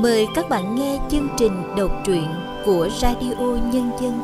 Mời các bạn nghe chương trình đọc truyện của Radio Nhân dân.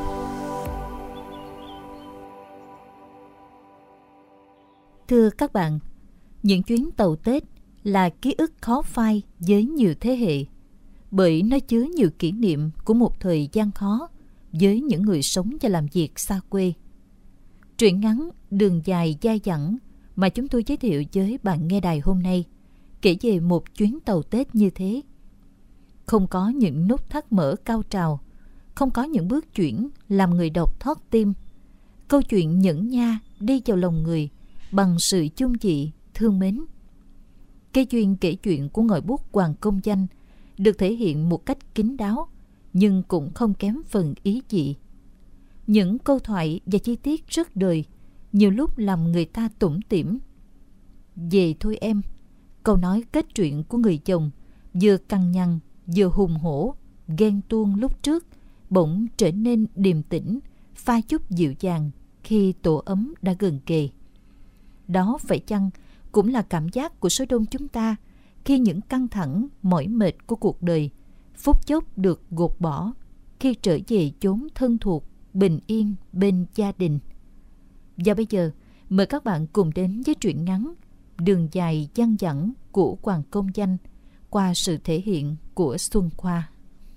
Thưa các bạn, những chuyến tàu Tết là ký ức khó phai với nhiều thế hệ, bởi nó chứa nhiều kỷ niệm của một thời gian khó với những người sống và làm việc xa quê. Truyện ngắn Đường dài dai dẳng mà chúng tôi giới thiệu với bạn nghe đài hôm nay kể về một chuyến tàu Tết như thế. Không có những nút thắt mở cao trào, không có những bước chuyển làm người đọc thót tim. Câu chuyện nhẫn nha đi vào lòng người bằng sự chung dị, thương mến. Cái duyên kể chuyện của ngòi bút Hoàng Công Danh được thể hiện một cách kín đáo, nhưng cũng không kém phần ý dị. Những câu thoại và chi tiết rất đời, nhiều lúc làm người ta tủm tỉm. Về thôi em, câu nói kết truyện của người chồng vừa cằn nhằn vừa hùng hổ, ghen tuông lúc trước bỗng trở nên điềm tĩnh, pha chút dịu dàng khi tổ ấm đã gần kề. Đó phải chăng cũng là cảm giác của số đông chúng ta khi những căng thẳng, mỏi mệt của cuộc đời phút chốc được gột bỏ khi trở về chốn thân thuộc, bình yên bên gia đình. Và bây giờ, mời các bạn cùng đến với truyện ngắn Đường dài dang dẳng của Hoàng Công Danh qua sự thể hiện của Xuân Khoa.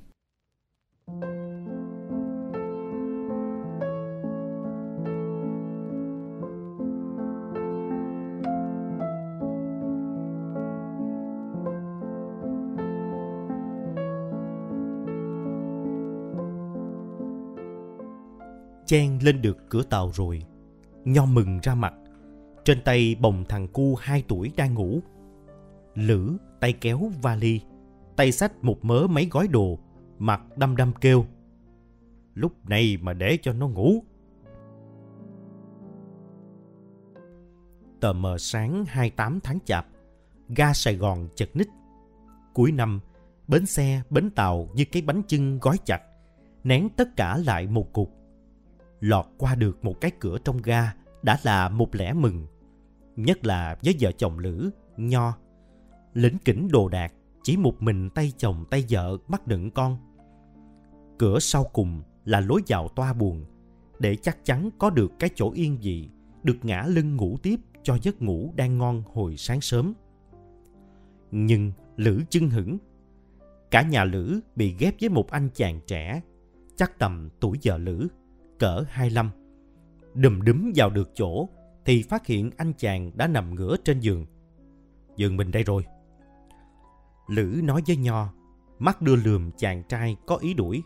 Chen lên được cửa tàu rồi, Nho mừng ra mặt. Trên tay bồng thằng cu 2 tuổi đang ngủ. Lữ tay kéo vali, tay xách một mớ mấy gói đồ, mặt đăm đăm kêu: "Lúc này mà để cho nó ngủ." Tờ mờ sáng 28 tháng Chạp, ga Sài Gòn chật ních. Cuối năm, bến xe, bến tàu như cái bánh chưng gói chặt, nén tất cả lại một cục. Lọt qua được một cái cửa trong ga đã là một lẽ mừng, nhất là với vợ chồng Lữ, Nho. Lỉnh kỉnh đồ đạc, chỉ một mình tay chồng tay vợ mắc đựng con. Cửa sau cùng là lối vào toa buồng, để chắc chắn có được cái chỗ yên vị, được ngả lưng ngủ tiếp cho giấc ngủ đang ngon hồi sáng sớm. Nhưng Lữ chưng hửng. Cả nhà Lữ bị ghép với một anh chàng trẻ, chắc tầm tuổi vợ Lữ, cỡ 25. Đùm đúm vào được chỗ thì phát hiện anh chàng đã nằm ngửa trên giường. "Giường mình đây rồi." Lữ nói với Nho, mắt đưa lườm chàng trai có ý đuổi.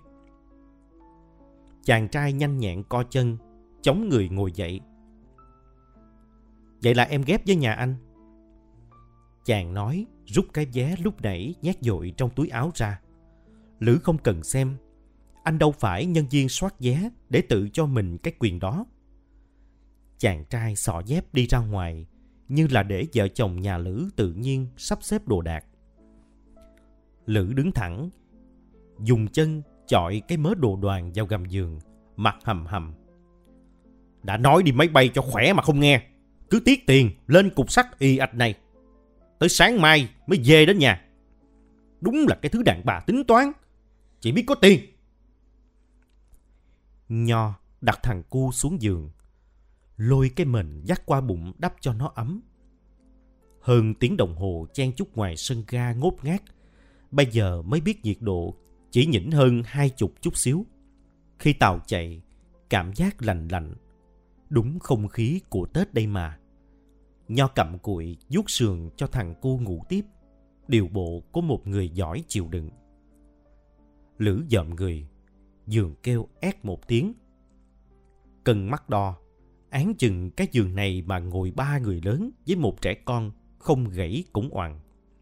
Chàng trai nhanh nhẹn co chân, chống người ngồi dậy. "Vậy là em ghép với nhà anh?" Chàng nói, rút cái vé lúc nãy nhét dội trong túi áo ra. Lữ không cần xem, anh đâu phải nhân viên soát vé để tự cho mình cái quyền đó. Chàng trai xỏ dép đi ra ngoài, như là để vợ chồng nhà Lữ tự nhiên sắp xếp đồ đạc. Lữ đứng thẳng, dùng chân chọi cái mớ đồ đoàn vào gầm giường, mặt hầm hầm. "Đã nói đi máy bay cho khỏe mà không nghe, cứ tiếc tiền lên cục sắt y ạch này. Tới sáng mai mới về đến nhà. Đúng là cái thứ đàn bà tính toán, chỉ biết có tiền." Nho đặt thằng cu xuống giường, lôi cái mền dắt qua bụng đắp cho nó ấm. Hơn tiếng đồng hồ chen chúc ngoài sân ga ngốt ngát, bây giờ mới biết nhiệt độ chỉ nhỉnh hơn 20 chút xíu. Khi tàu chạy, cảm giác lạnh lạnh. Đúng không khí của Tết đây mà. Nho cặm cụi vuốt sườn cho thằng cu ngủ tiếp, điều bộ của một người giỏi chịu đựng. Lữ dợm người, giường kêu ét một tiếng. Cân mắt đo, áng chừng cái giường này mà ngồi 3 người lớn với một trẻ con, không gãy cũng oằn.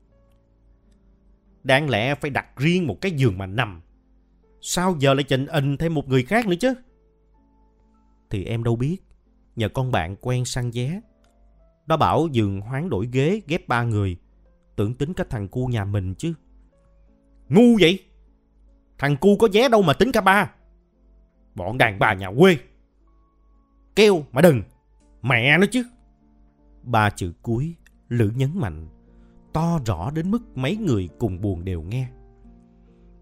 Đáng lẽ phải đặt riêng một cái giường mà nằm, sao giờ lại chỉnh ình thêm một người khác nữa chứ? Thì em đâu biết, nhờ con bạn quen săn vé. Nó bảo giường hoán đổi ghế ghép 3 người, tưởng tính cả thằng cu nhà mình chứ. Ngu vậy! Thằng cu có vé đâu mà tính cả 3. Bọn đàn bà nhà quê. Kêu mà đừng, mẹ nó chứ. 3 chữ cuối Lữ nhấn mạnh, to rõ đến mức mấy người cùng buồng đều nghe.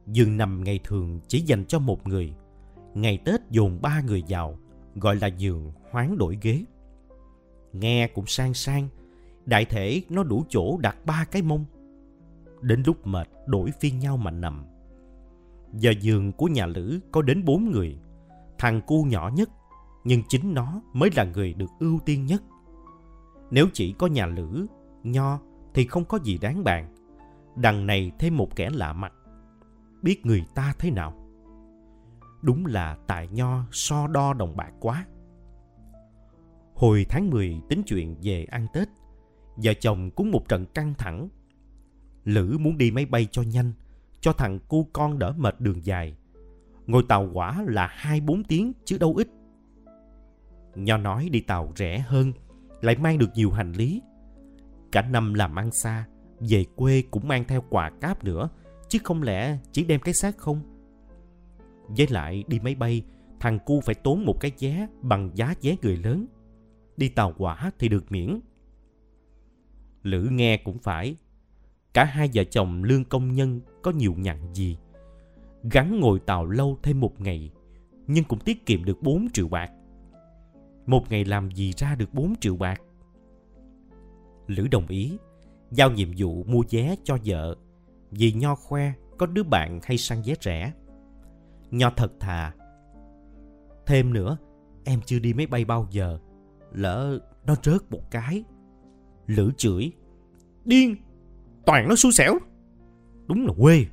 Giường nằm ngày thường chỉ dành cho một người, ngày Tết dồn 3 người vào, gọi là giường hoán đổi ghế. Nghe cũng sang sang, đại thể nó đủ chỗ đặt 3 cái mông. Đến lúc mệt đổi phiên nhau mà nằm. Giờ giường của nhà Lữ có đến 4 người, thằng cu nhỏ nhất, nhưng chính nó mới là người được ưu tiên nhất. Nếu chỉ có nhà Lữ, Nho thì không có gì đáng bàn. Đằng này thêm một kẻ lạ mặt, biết người ta thế nào. Đúng là tại Nho so đo đồng bạc quá. Hồi tháng 10 tính chuyện về ăn Tết, vợ chồng cũng một trận căng thẳng. Lữ muốn đi máy bay cho nhanh, cho thằng cu con đỡ mệt đường dài. Ngồi tàu hỏa là 2-4 tiếng chứ đâu ít. Nho nói đi tàu rẻ hơn, lại mang được nhiều hành lý. Cả năm làm ăn xa, về quê cũng mang theo quà cáp nữa, chứ không lẽ chỉ đem cái xác không. Với lại đi máy bay, thằng cu phải tốn một cái vé bằng giá vé người lớn. Đi tàu hỏa thì được miễn. Lữ nghe cũng phải. Cả hai vợ chồng lương công nhân có nhiều nhằn gì. Gắn ngồi tàu lâu thêm một ngày, nhưng cũng tiết kiệm được 4 triệu bạc. Một ngày làm gì ra được 4 triệu bạc? Lữ đồng ý, giao nhiệm vụ mua vé cho vợ, vì Nho khoe có đứa bạn hay săn vé rẻ. Nho thật thà. Thêm nữa, em chưa đi máy bay bao giờ, lỡ nó rớt một cái. Lữ chửi, điên, toàn nó xui xẻo, đúng là quê.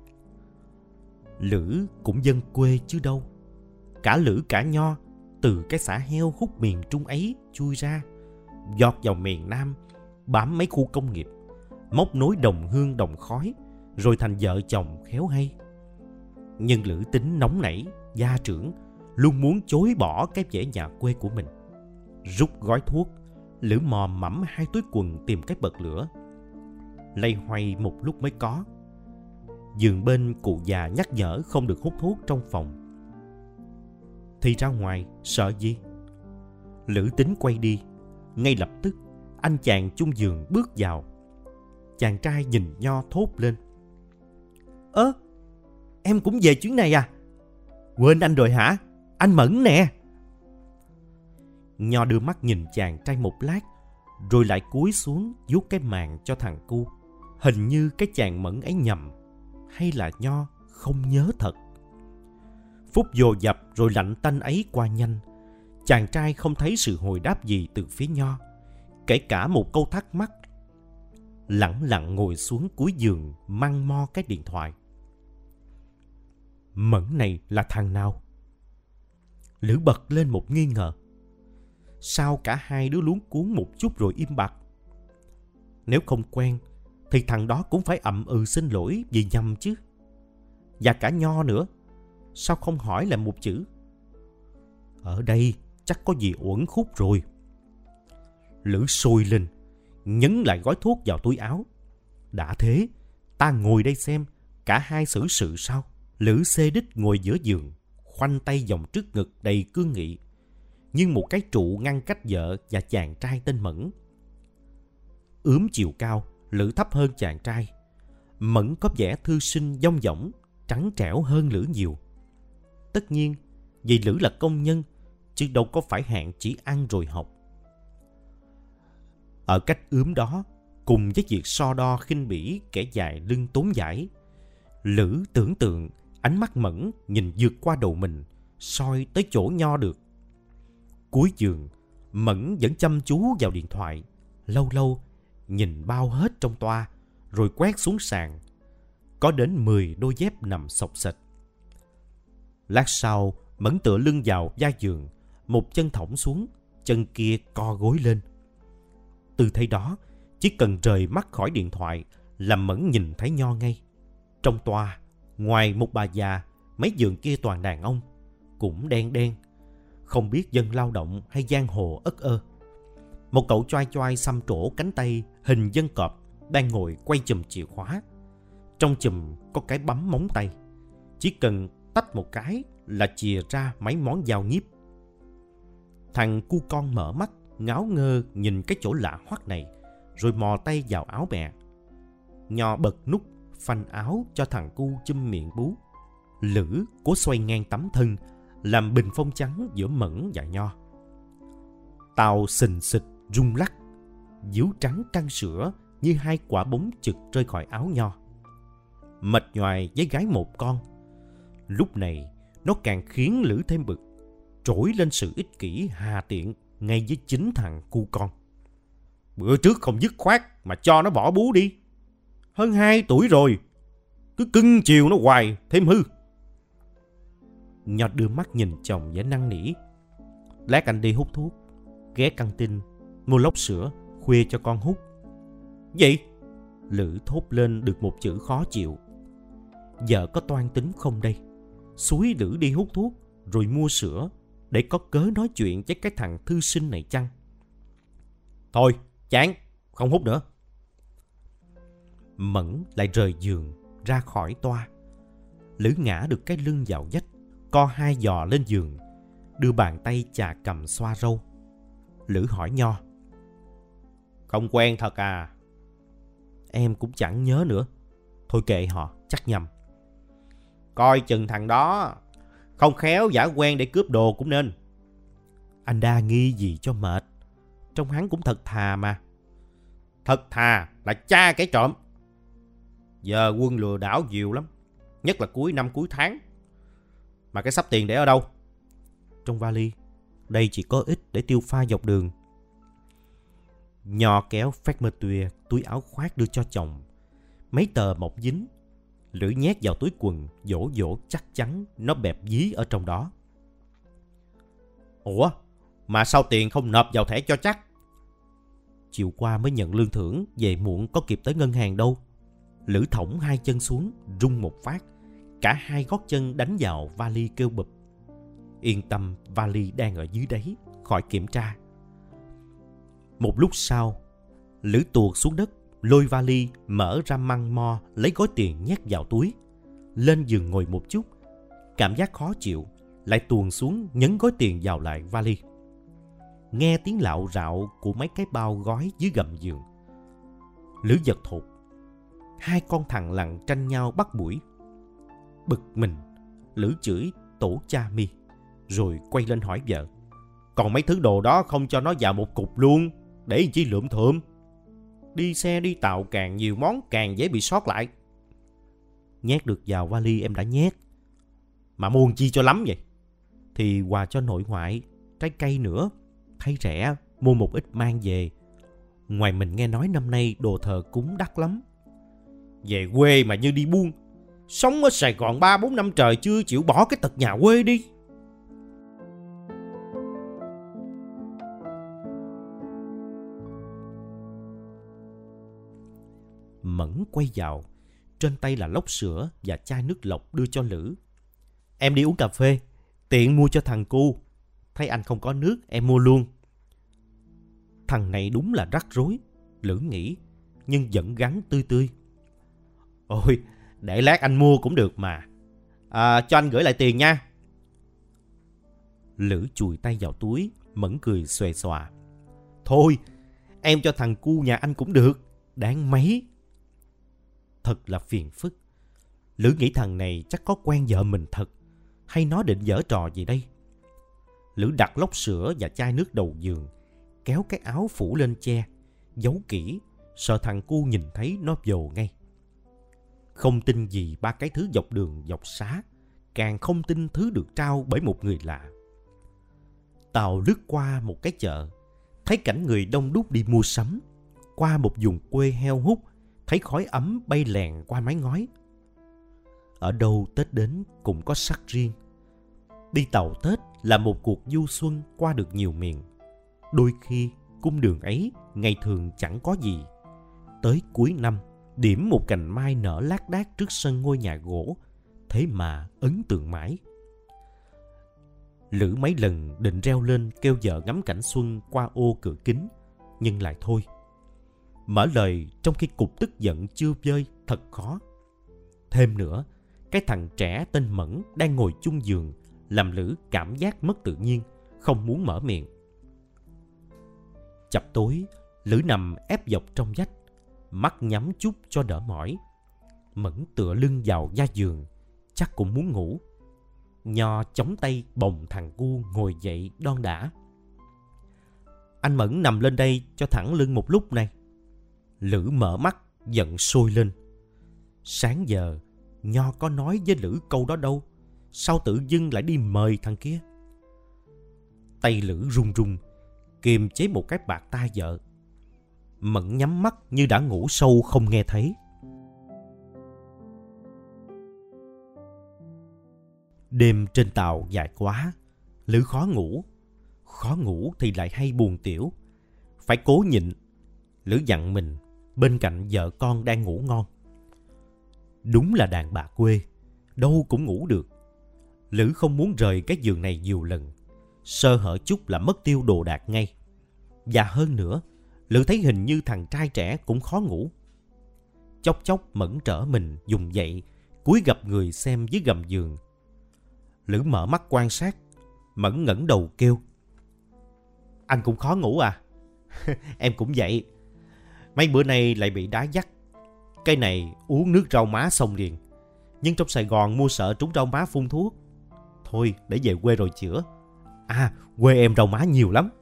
Lữ cũng dân quê chứ đâu. Cả Lữ cả Nho từ cái xã heo hút miền Trung ấy chui ra, giọt vào miền Nam, bám mấy khu công nghiệp, móc nối đồng hương đồng khói, rồi thành vợ chồng khéo hay. Nhưng Lữ tính nóng nảy, gia trưởng, luôn muốn chối bỏ cái vẻ nhà quê của mình. Rút gói thuốc, Lữ mò mẫm 2 túi quần tìm cái bật lửa. Loay hoay một lúc mới có. Giường bên cụ già nhắc nhở không được hút thuốc trong phòng. Thì ra ngoài, sợ gì? Lữ tính quay đi. Ngay lập tức, anh chàng chung giường bước vào. Chàng trai nhìn Nho thốt lên, ơ, em cũng về chuyến này à? Quên anh rồi hả? Anh Mẫn nè. Nho đưa mắt nhìn chàng trai một lát, rồi lại cúi xuống vuốt cái màn cho thằng cu. Hình như cái chàng Mẫn ấy nhầm, hay là Nho không nhớ thật. Phút dồ dập rồi lạnh tanh ấy qua nhanh. Chàng trai không thấy sự hồi đáp gì từ phía Nho, kể cả một câu thắc mắc. Lẳng lặng ngồi xuống cuối giường măng mo cái điện thoại. Mẫn này là thằng nào? Lữ bật lên một nghi ngờ. Sao cả hai đứa luống cuống một chút rồi im bặt? Nếu không quen thì thằng đó cũng phải ậm ừ xin lỗi vì nhầm chứ. Và cả Nho nữa, sao không hỏi lại một chữ? Ở đây chắc có gì uẩn khúc rồi. Lữ sôi lên, nhấn lại gói thuốc vào túi áo. Đã thế, ta ngồi đây xem cả hai xử sự sao? Lữ xê đích ngồi giữa giường, khoanh tay vòng trước ngực đầy cương nghị, nhưng một cái trụ ngăn cách vợ và chàng trai tên Mẫn. Ướm chiều cao, Lữ thấp hơn chàng trai. Mẫn có vẻ thư sinh dong dỏng, trắng trẻo hơn Lữ nhiều. Tất nhiên, vì Lữ là công nhân, chứ đâu có phải hạng chỉ ăn rồi học. Ở cách ướm đó, cùng với việc so đo khinh bỉ kẻ dài lưng tốn dãi, Lữ tưởng tượng ánh mắt Mẫn nhìn vượt qua đầu mình, soi tới chỗ Nho được. Cuối giường, Mẫn vẫn chăm chú vào điện thoại, lâu lâu nhìn bao hết trong toa, rồi quét xuống sàn. Có đến 10 đôi dép nằm xộc xệch. Lát sau, Mẫn tựa lưng vào vai giường, một chân thõng xuống, chân kia co gối lên. Từ thế đó, chỉ cần rời mắt khỏi điện thoại là Mẫn nhìn thấy Nho ngay. Trong toa, ngoài một bà già, mấy giường kia toàn đàn ông, cũng đen đen, không biết dân lao động hay giang hồ ất ơ. Một cậu choai choai xăm trổ cánh tay hình dân cọp đang ngồi quay chùm chìa khóa. Trong chùm có cái bấm móng tay, chỉ cần tách một cái là chìa ra mấy món dao nhíp. Thằng cu con mở mắt, ngáo ngơ nhìn cái chỗ lạ hoắc này, rồi mò tay vào áo mẹ. Nho bật nút, phanh áo cho thằng cu chum miệng bú. Lữ cố xoay ngang tấm thân, làm bình phong trắng giữa Mẫn và Nho. Tàu xình xịch rung lắc, díu trắng căng sữa như hai quả bóng chực rơi khỏi áo Nho. Mệt nhoài với gái một con. Lúc này nó càng khiến Lữ thêm bực, trỗi lên sự ích kỷ hà tiện ngay với chính thằng cu con. Bữa trước không dứt khoát mà cho nó bỏ bú đi. Hơn 2 tuổi rồi, cứ cưng chiều nó hoài thêm hư. Nho đưa mắt nhìn chồng vẻ năn nỉ. Lát anh đi hút thuốc, ghé căng tin mua lốc sữa khuya cho con hút. Gì? Lữ thốt lên được một chữ khó chịu. Vợ có toan tính không đây? Xúi Lữ đi hút thuốc rồi mua sữa để có cớ nói chuyện với cái thằng thư sinh này chăng? Thôi, chán, không hút nữa. Mẫn lại rời giường ra khỏi toa. Lữ ngã được cái lưng vào vách, co 2 giò lên giường, đưa bàn tay chà cầm xoa râu. Lữ hỏi Nho. Không quen thật à? Em cũng chẳng nhớ nữa. Thôi kệ họ, chắc nhầm. Coi chừng thằng đó, không khéo giả quen để cướp đồ cũng nên. Anh đa nghi gì cho mệt, trông hắn cũng thật thà mà. Thật thà là cha kẻ trộm. Giờ quân lừa đảo nhiều lắm, nhất là cuối năm cuối tháng. Mà cái sắp tiền để ở đâu? Trong vali. Đây chỉ có ít để tiêu pha dọc đường. Nho kéo phát mơ tuya túi áo khoác đưa cho chồng. Mấy tờ mộc dính. Lữ nhét vào túi quần, dỗ dỗ chắc chắn nó bẹp dí ở trong đó. Ủa, mà sao tiền không nộp vào thẻ cho chắc? Chiều qua mới nhận lương thưởng, về muộn có kịp tới ngân hàng đâu. Lữ thõng 2 chân xuống, rung một phát. Cả 2 gót chân đánh vào vali kêu bụp. Yên tâm, vali đang ở dưới đáy, khỏi kiểm tra. Một lúc sau, Lữ tuột xuống đất, lôi vali, mở ra măng mo, lấy gói tiền nhét vào túi. Lên giường ngồi một chút, cảm giác khó chịu, lại tuồn xuống nhấn gói tiền vào lại vali. Nghe tiếng lạo rạo của mấy cái bao gói dưới gầm giường. Lữ giật thụt. 2 con thằng lằn tranh nhau bắt buổi. Bực mình, Lữ chửi tổ cha mi, rồi quay lên hỏi vợ. Còn mấy thứ đồ đó không cho nó vào một cục luôn, để chi lượm thượm. Đi xe đi tàu càng nhiều món càng dễ bị sót lại. Nhét được vào vali em đã nhét. Mà mua chi cho lắm vậy? Thì quà cho nội ngoại, trái cây nữa. Thấy rẻ, mua một ít mang về. Ngoài mình nghe nói năm nay đồ thờ cúng đắt lắm. Về quê mà như đi buôn. Sống ở Sài Gòn 3-4 năm trời chưa chịu bỏ cái tật nhà quê đi. Mẫn quay vào. Trên tay là lốc sữa và chai nước lọc đưa cho Lữ. Em đi uống cà phê, tiện mua cho thằng cu. Thấy anh không có nước, em mua luôn. Thằng này đúng là rắc rối, Lữ nghĩ, nhưng vẫn gắn tươi tươi. Ôi, để lát anh mua cũng được mà. Cho anh gửi lại tiền nha. Lữ chùi tay vào túi, Mẫn cười xòe xòa. Thôi, em cho thằng cu nhà anh cũng được, đáng mấy. Thật là phiền phức. Lữ nghĩ thằng này chắc có quen vợ mình thật, hay nó định giở trò gì đây. Lữ đặt lốc sữa và chai nước đầu giường, kéo cái áo phủ lên che, giấu kỹ, sợ thằng cu nhìn thấy nó vồ ngay. Không tin gì 3 cái thứ dọc đường dọc xá, càng không tin thứ được trao bởi một người lạ. Tàu lướt qua một cái chợ, thấy cảnh người đông đúc đi mua sắm. Qua một vùng quê heo hút, thấy khói ấm bay lèn qua mái ngói. Ở đâu Tết đến cũng có sắc riêng. Đi tàu Tết là một cuộc du xuân qua được nhiều miền. Đôi khi cung đường ấy ngày thường chẳng có gì. Tới cuối năm, điểm một cành mai nở lác đác trước sân ngôi nhà gỗ, thế mà ấn tượng mãi. Lữ mấy lần định reo lên kêu vợ ngắm cảnh xuân qua ô cửa kính, nhưng lại thôi. Mở lời trong khi cục tức giận chưa vơi thật khó. Thêm nữa, cái thằng trẻ tên Mẫn đang ngồi chung giường làm Lữ cảm giác mất tự nhiên, không muốn mở miệng. Chập tối, Lữ nằm ép dọc trong vách, mắt nhắm chút cho đỡ mỏi. Mẫn tựa lưng vào da giường, chắc cũng muốn ngủ. Nho chống tay bồng thằng cu ngồi dậy đon đả. Anh Mẫn nằm lên đây cho thẳng lưng một lúc này. Lữ mở mắt giận sôi lên. Sáng giờ Nho có nói với Lữ câu đó đâu, sao tự dưng lại đi mời thằng kia? Tay Lữ run run, kiềm chế một cái bạt tai vợ. Mẫn nhắm mắt như đã ngủ sâu không nghe thấy. Đêm trên tàu dài quá, Lữ khó ngủ. Khó ngủ thì lại hay buồn tiểu. Phải cố nhịn. Lữ dặn mình bên cạnh vợ con đang ngủ ngon. Đúng là đàn bà quê, đâu cũng ngủ được. Lữ không muốn rời cái giường này nhiều lần. Sơ hở chút là mất tiêu đồ đạc ngay. Và hơn nữa, Lữ thấy hình như thằng trai trẻ cũng khó ngủ. Chốc chốc Mẫn trở mình dùng dậy, cúi gập người xem dưới gầm giường. Lữ mở mắt quan sát. Mẫn ngẩng đầu kêu: Anh cũng khó ngủ à? Em cũng vậy. Mấy bữa nay lại bị đá dắt. Cái này uống nước rau má xong liền. Nhưng trong Sài Gòn mua sợ trúng rau má phun thuốc. Thôi để về quê rồi chữa. À, quê em rau má nhiều lắm.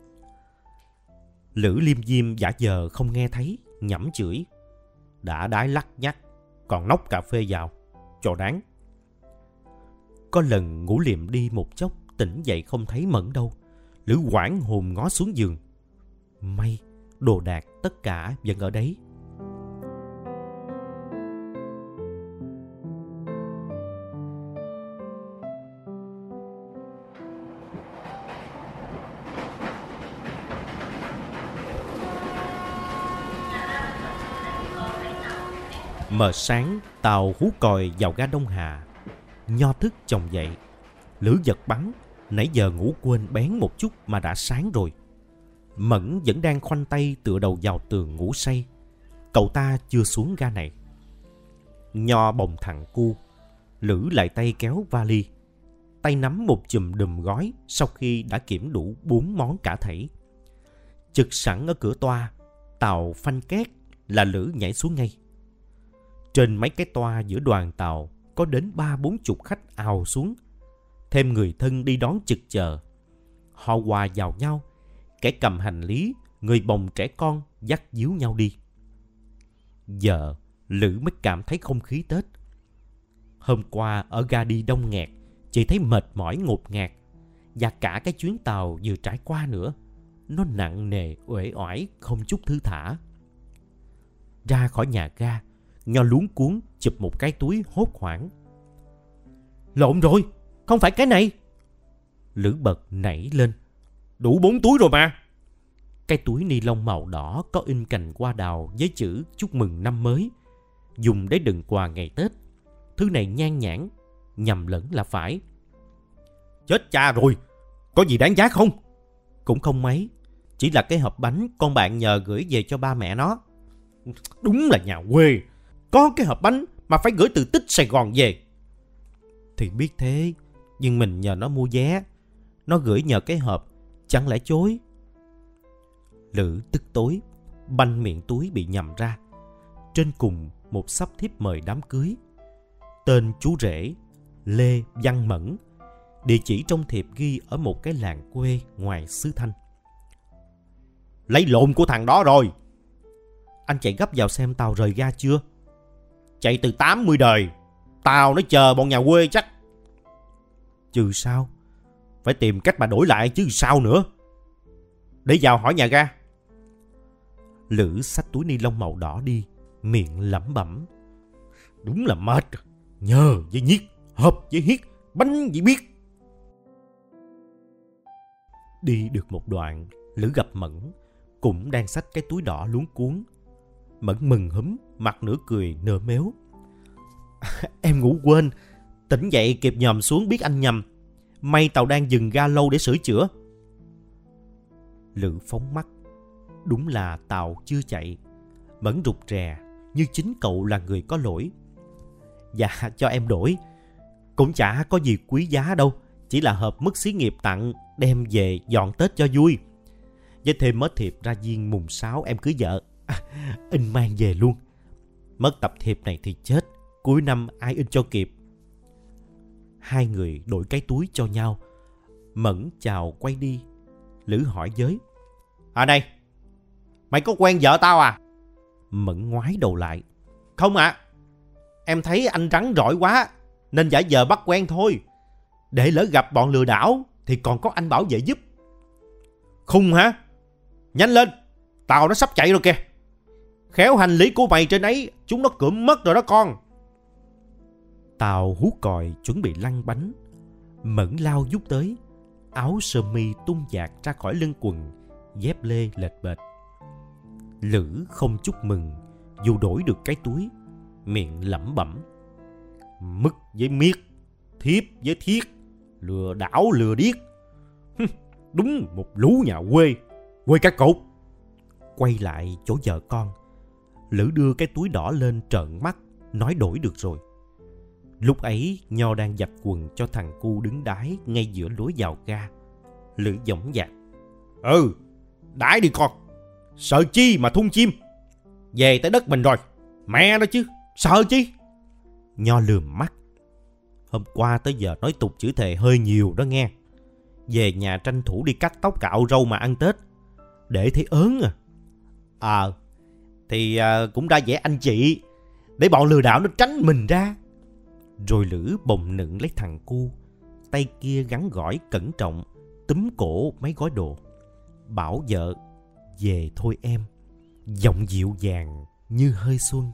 Lữ liêm diêm giả vờ không nghe thấy, nhẩm chửi: Đã đái lắc nhắc, còn nốc cà phê vào, cho đáng. Có lần ngủ liệm đi một chốc, tỉnh dậy không thấy Mẫn đâu. Lữ hoảng hồn ngó xuống giường. May, đồ đạc tất cả vẫn ở đấy. Mờ sáng, tàu hú còi vào ga Đông Hà. Nho thức chồng dậy. Lữ giật bắn. Nãy giờ ngủ quên bén một chút mà đã sáng rồi. Mẫn vẫn đang khoanh tay tựa đầu vào tường ngủ say. Cậu ta chưa xuống ga này. Nho bồng thằng cu. Lữ lại tay kéo vali. Tay nắm một chùm đùm gói sau khi đã kiểm đủ 4 món cả thảy. Trực sẵn ở cửa toa, tàu phanh két là Lữ nhảy xuống ngay. Trên mấy cái toa giữa đoàn tàu có đến 30-40 khách ào xuống. Thêm người thân đi đón chực chờ. Họ hòa vào nhau. Kẻ cầm hành lý, người bồng trẻ con dắt díu nhau đi. Giờ Lữ mới cảm thấy không khí Tết. Hôm qua ở ga đi Đông Nghẹt, chỉ thấy mệt mỏi ngột ngạt. Và cả cái chuyến tàu vừa trải qua nữa, nó nặng nề, uể oải, không chút thư thả. Ra khỏi nhà ga, Nho luống cuống chụp một cái túi hốt hoảng. Lộn rồi, không phải cái này. Lữ bật nảy lên. Đủ 4 túi rồi mà. Cái túi ni lông màu đỏ có in cành hoa đào với chữ chúc mừng năm mới, dùng để đựng quà ngày Tết. Thứ này nhan nhản, nhầm lẫn là phải. Chết cha rồi, có gì đáng giá không? Cũng không mấy, chỉ là cái hộp bánh con bạn nhờ gửi về cho ba mẹ nó. Đúng là nhà quê, có cái hộp bánh mà phải gửi từ Tích Sài Gòn về. Thì biết thế, nhưng mình nhờ nó mua vé, nó gửi nhờ cái hộp, chẳng lẽ chối? Lữ tức tối, banh miệng túi bị nhầm ra. Trên cùng một sắp thiếp mời đám cưới. Tên chú rể Lê Văn Mẫn. Địa chỉ trong thiệp ghi ở một cái làng quê ngoài xứ Thanh. Lấy lộn của thằng đó rồi. Anh chạy gấp vào xem tàu rời ga chưa. Chạy từ 80 đời. Tàu nó chờ bọn nhà quê chắc. Chứ sao? Phải tìm cách mà đổi lại chứ sao nữa. Để vào hỏi nhà ga. Lữ xách túi ni lông màu đỏ đi, miệng lẩm bẩm. Đúng là mệt. Nhờ với nhiết, hộp với hiết, bánh với biết. Đi được một đoạn, Lữ gặp Mẫn, cũng đang xách cái túi đỏ luống cuống. Mẫn mừng húm, mặt nửa cười nửa méo. Em ngủ quên, tỉnh dậy kịp nhòm xuống biết anh nhầm. May tàu đang dừng ga lâu để sửa chữa. Lữ phóng mắt. Đúng là tàu chưa chạy. Mẫn rụt rè, như chính cậu là người có lỗi. Dạ, cho em đổi. Cũng chả có gì quý giá đâu, chỉ là hộp mứt xí nghiệp tặng, đem về dọn Tết cho vui. Với thêm mớ thiệp ra viên mùng 6 em cưới vợ. In mang về luôn. Mất tập thiệp này thì chết, cuối năm ai in cho kịp. Hai người đổi cái túi cho nhau. Mẫn chào quay đi. Lữ hỏi Giới: À này, mày có quen vợ tao à? Mẫn ngoái đầu lại: Không ạ. Em thấy anh rắn rỏi quá nên giả vờ bắt quen thôi. Để lỡ gặp bọn lừa đảo thì còn có anh bảo vệ giúp. Khùng hả? Nhanh lên, tàu nó sắp chạy rồi kìa. Khéo hành lý của mày trên ấy chúng nó cưỡng mất rồi đó con. Tàu hú còi chuẩn bị lăn bánh. Mẫn lao vút tới. Áo sơ mi tung dạt ra khỏi lưng quần, dép lê lệch bệch. Lữ không chúc mừng dù đổi được cái túi, miệng lẩm bẩm: Mứt với miết, thiếp với thiết, lừa đảo lừa điếc. Đúng một lũ nhà quê, quê cá cột. Quay lại chỗ vợ con, Lữ đưa cái túi đỏ lên trợn mắt, nói đổi được rồi. Lúc ấy Nho đang giặt quần cho thằng cu đứng đái ngay giữa lối vào ga. Lữ dõng dạc: Đái đi con, sợ chi mà thun chim. Về tới đất mình rồi, mẹ đó chứ, sợ chi. Nho lườm mắt: Hôm qua tới giờ nói tục chữ thề hơi nhiều đó nghe. Về nhà tranh thủ đi cắt tóc cạo râu mà ăn Tết, để thấy ớn à. Thì cũng ra vẻ anh chị, để bọn lừa đảo nó tránh mình ra. Rồi Lữ bồng nựng lấy thằng cu, tay kia gắn gỏi cẩn trọng, túm cổ mấy gói đồ, bảo vợ: Về thôi em, giọng dịu dàng như hơi xuân.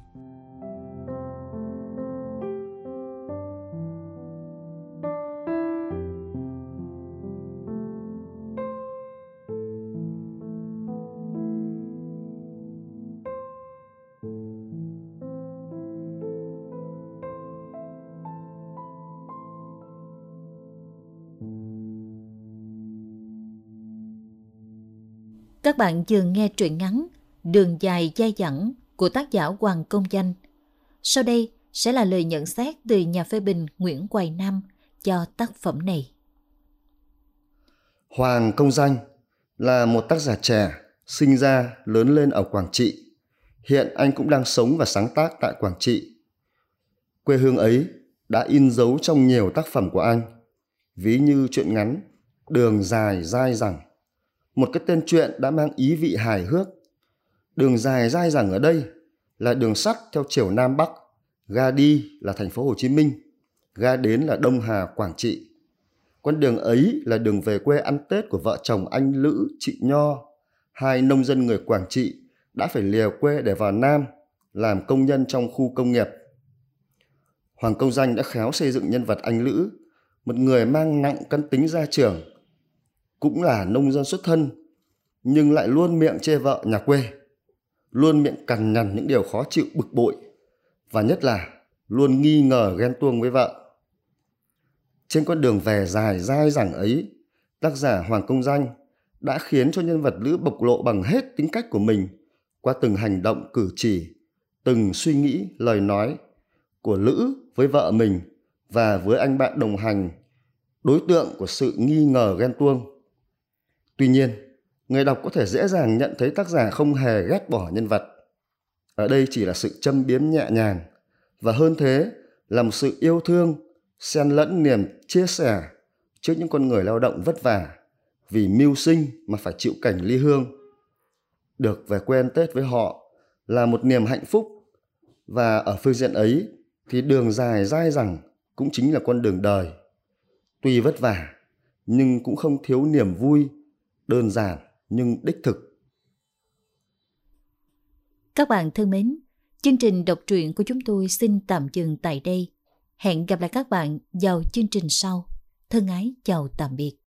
Các bạn vừa nghe truyện ngắn Đường dài dai dẳng của tác giả Hoàng Công Danh. Sau đây sẽ là lời nhận xét từ nhà phê bình Nguyễn Hoài Nam cho tác phẩm này. Hoàng Công Danh là một tác giả trẻ, sinh ra, lớn lên ở Quảng Trị. Hiện anh cũng đang sống và sáng tác tại Quảng Trị. Quê hương ấy đã in dấu trong nhiều tác phẩm của anh, ví như truyện ngắn Đường dài dai dẳng, một cái tên truyện đã mang ý vị hài hước. Đường dài dai dẳng ở đây là đường sắt theo chiều Nam Bắc, ga đi là thành phố Hồ Chí Minh, ga đến là Đông Hà, Quảng Trị. Con đường ấy là đường về quê ăn Tết của vợ chồng anh Lữ, chị Nho, hai nông dân người Quảng Trị đã phải lìa quê để vào Nam làm công nhân trong khu công nghiệp. Hoàng Công Danh đã khéo xây dựng nhân vật anh Lữ, một người mang nặng căn tính gia trưởng, cũng là nông dân xuất thân, nhưng lại luôn miệng chê vợ nhà quê, luôn miệng cằn nhằn những điều khó chịu bực bội, và nhất là luôn nghi ngờ ghen tuông với vợ. Trên con đường về dài dai dẳng ấy, tác giả Hoàng Công Danh đã khiến cho nhân vật Lữ bộc lộ bằng hết tính cách của mình qua từng hành động cử chỉ, từng suy nghĩ, lời nói của Lữ với vợ mình và với anh bạn đồng hành, đối tượng của sự nghi ngờ ghen tuông. Tuy nhiên, người đọc có thể dễ dàng nhận thấy tác giả không hề ghét bỏ nhân vật. Ở đây chỉ là sự châm biếm nhẹ nhàng, và hơn thế là một sự yêu thương, xen lẫn niềm chia sẻ trước những con người lao động vất vả vì mưu sinh mà phải chịu cảnh ly hương. Được về quê ăn Tết với họ là một niềm hạnh phúc, và ở phương diện ấy thì đường dài dai dẳng cũng chính là con đường đời. Tuy vất vả nhưng cũng không thiếu niềm vui, đơn giản nhưng đích thực. Các bạn thân mến, chương trình đọc truyện của chúng tôi xin tạm dừng tại đây. Hẹn gặp lại các bạn vào chương trình sau. Thân ái chào tạm biệt.